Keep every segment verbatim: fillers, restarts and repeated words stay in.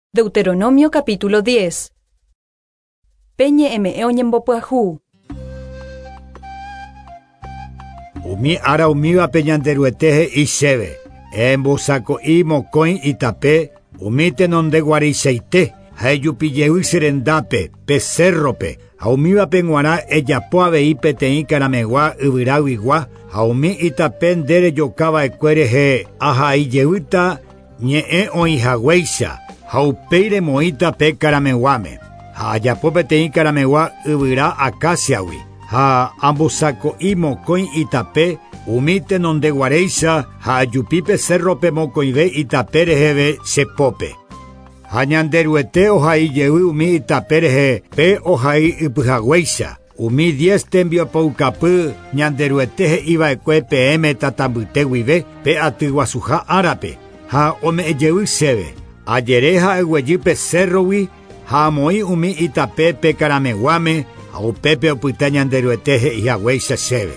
Deuteronomio capítulo diez. Peñe eme oñembopyahu. Umi ara umiva peñanderueteje iseve. Embosako i mocoin itape. Umite nonde guariseite. Hayupiyeui serendape. Pecerrope. Aumiva penguara eyapoa veipe tein caramegua ubirauigua. Aumi itapen dere yocaba ecuereje. Aja iyeuta ñe oijagueisa. Haupeire moita pe caramewame. Ha ayapope tein caramegua ubira acaciawi. Ha ambosako i mocoin itape. Umite nonde guareisa. Ha ayupipe cerrope mocoive itaperejeve sepope. Ha ñanderuete ojai yeui umi itapereje pe ojai ipujagüeisa. Umi diez tembio paucapu ñanderueteje iba ekue pm tatambuteguive pe atiguasuja arape. Ha ome yeui seve. Ayereja egueyipe cerrowi. Ha moi umi itape pe carameguame. Ha upepe oputa ñanderueteje ihagüeisa seve.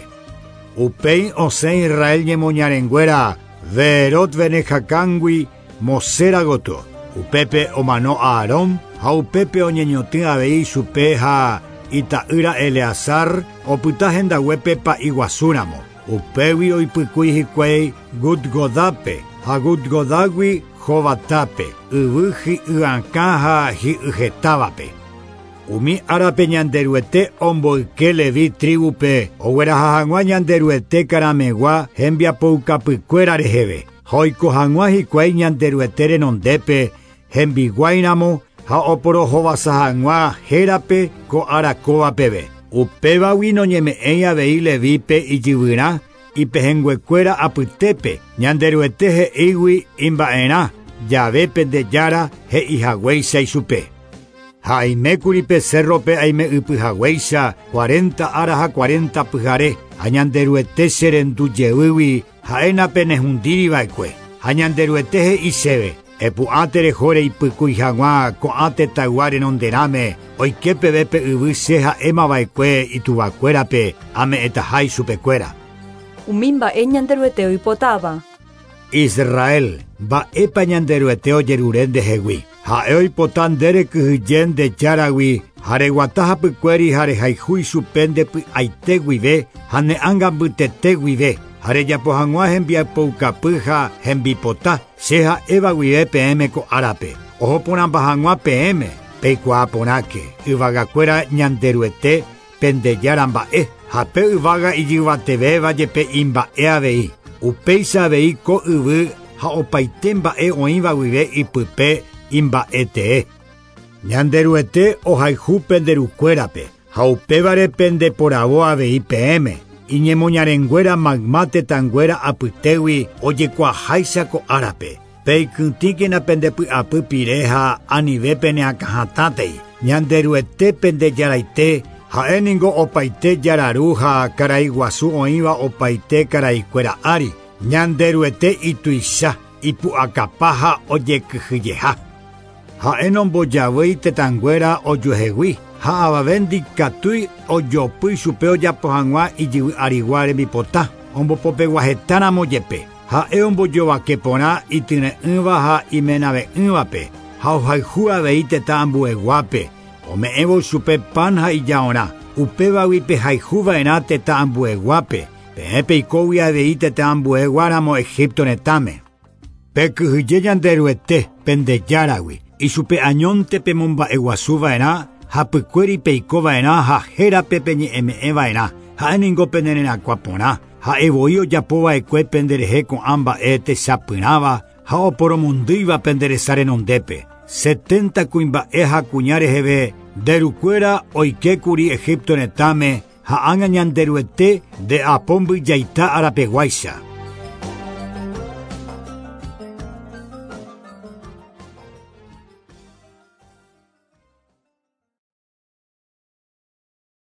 Upein osen Israel ñemoñarenguera. Verot venejacangui mosera goto. Upepe omano a Aarón, ha upepe oñeñotín abei supe ha itaira Eleazar, oputajen huepe pa iguazúramo. Upewi oipucuijicuei gudgodape, ha gudgodagui jovatape, ubuji uancaja hi ujetavape. Umi arape ñanderuete omboike levi tribupe, oguera jajangua ñanderuete caramegua, hembia poucapucuera rejeve. Hoiko hangua hicuei ñanderuetere nondepe, hembiguainamo, ha oporo jovasahangua jerape ko aracoa pebe. Upeva wino ñeme eña veile vipe y yibira, y pejenguecuera apitepe, ñanderueteje iwi imbaena, yavepe de yara, he ihagüeisa y supe. Jaime curipe cerrope aime upujagüeisa, cuarenta araja cuarenta pujare, añanderuete serendu yewiwi, jaena penejundiri baikue, añanderueteje y sebe. Epu atere jore ipucui jangua ko ate taguare nonderame oikepe bepe ubuseja ema baikue y tubacuerape ame etajai supecuera. Umimba e ñanderueteo ipotaba. Israel ba epa ñanderueteo yeruren de jewi. Ha eo ipotan dere kuhuyen de charawi. Hare guataja pucueri hare haijui supende pu aitegui ve. Hane angan butetegui ve. Hare yapohangua hembia poucapuja hembipota. Seja eva guive pm ko arape. Ojo ponan bajangua pm. Peikua ponake. Ivagacuera ñanderuete pendeyaran ba e. Hape uvaga iyuvateve vayepe imba e avei. Upeisa avei ko uvu. Ha opaitemba e oinva guive ipupe imba ete. Ñanderuete ojaiju penderucuerape. Ha upevare pende por avo avei pm. Iñemoñarenguera magmate tanguera aputewi oye cuajaisa ko arape. Peikuntiken apendepu apu pireja anivepe ne akajatatei. Ñanderuete pende yaraite. Ha eningo opaite yararuja karaiguasu oiva opaite karaicuera ari. Ñanderuete ituisa ipu akapaja oye kujiyeja. Ha enombo yavui tetanguera oyujewi. Ha abavendi katui oyopui supeo yapohangua y yiwi ariguare mi pota. Ombo pope guajetana moyepe. Ha eombo yovakepona y tine unva ha imenave unvape. Ha ojaijua veite tambue guape. Ome evo supe panja y yaona. Upeva wipe haijuva enate tambue guape. Pepe y kovia veite tambue guaramo Egipto netame. Pekuhuyeyan deruete pendeyarawi. Y supe añonte pemomba eguasuva ena. Ha pucueri peikova ena ha jera pepeñi eme eva ena. Ha eningo penenen aquapona. Ha evoio yapoa eque pendereje con amba ete sapinaba. Ha oporomundiva penderesare nondepe. Setenta cuimba eja cuñare jebe. Derucuera oike curi Egipto netame. Ha angañan deruete de apombi yaita arapeguaisa.